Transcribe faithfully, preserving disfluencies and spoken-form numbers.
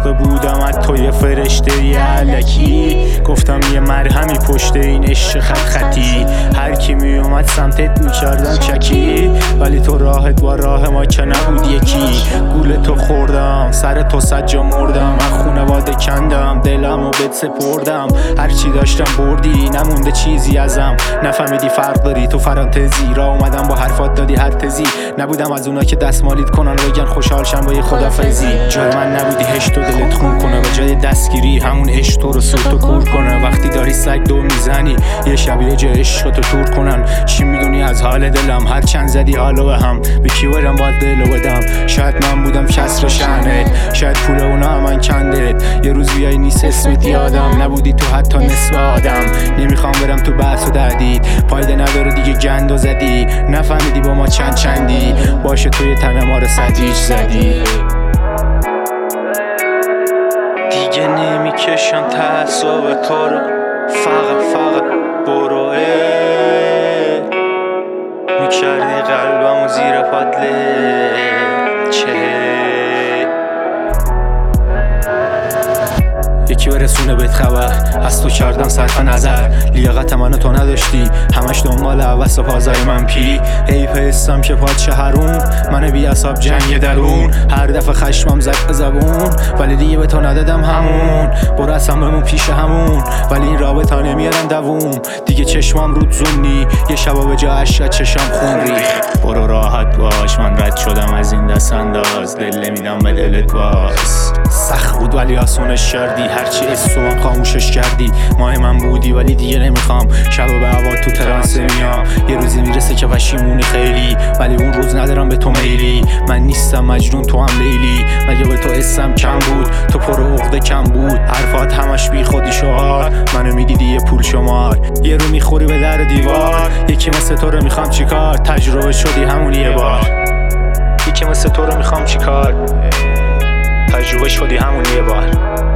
علاقه بودم از تو یه فرشته یه علکی، گفتم یه مرهمی پشت این عشق خط خطی. هر کی می اومد سمتت میکردم چکی، ولی تو راحت با راه ما که نبود یکی. گول تو خوردم، سر تو سجا مردم، من خونواده کندم، دلم و بهت سپردم. هرچی داشتم بردی، نمونده چیزی ازم. نفهمیدی فرق داری تو فرانتزی، را اومدم با حرفات دادی هر تزی. نبودم از اونا که دستمالیت کنن و بگن خوشحال شن با یه خدافزی. جای من نبودی هشت و دلت خون کنه، به جای دستگیری همون عشق تو رو سوت و کور کنه. وقتی داری سگ دو میزنی یه شبیه جای عشق تو تور کنن. چی میدونی از حال دلم؟ هر چند زدی حالو به هم، به کی برم باید دلو بدم؟ شاید من بودم کسر شأنت، شاید پول اونا هم من کندت. یه روز بیای نیست اسمت یادم، نبودی تو حتی نصف آدم. نمیخوام برم تو بحث و دردید، فایده نداره دیگه گند و زدی. نفهمیدی با ما چند چندی، باشه توی تن ما رو سدیج زدی. دیگه نمیکشم تعصب تو رو، فقط فقط بروه میکردی قلبم و زیر پادله چه یکی برسونه بهت خبر، از تو کردم صرف نظر. لیاقت منو تو نداشتی، همش دنبال عوض و پازای من پی. ای پستم که پادشه هرون، من بی اصاب جنگ درون. هر دفعه خشمم زد به زبون، ولی دیگه به تو ندادم همون. برو اصلا بمون پیش همون، ولی این رابطه نمیارن دووم. دیگه چشمم رود زونی، یه شبا به جا عشق چشم خون ریخ. برو راحت باش، من رد شدم از این دست انداز. دل نمیدم به دلت باز، سخت بود ولی آسونش کردی. هرچی اسو من خاموشش کردی، ماه من بودی ولی دیگه نمیخوام. شب به هوا تو ترانس میام، یه روزی میرسه که پشیمونی خیلی، ولی اون روز ندارم به تو میلی. من نیستم مجنون تو هم لیلی، مگه به تو اسم کم بود؟ تو پر عقده کم بود، حرفات همش بی خودی شعار. منو میدیدی یه پول شمار، یه رو میخوری به در دیوار. یکی مثل تو رو میخوام چیکار؟ تجربه شدی همون یه بار. یکی مثل تو رو میخوام چیکار؟ تجربه شدی همون یه بار.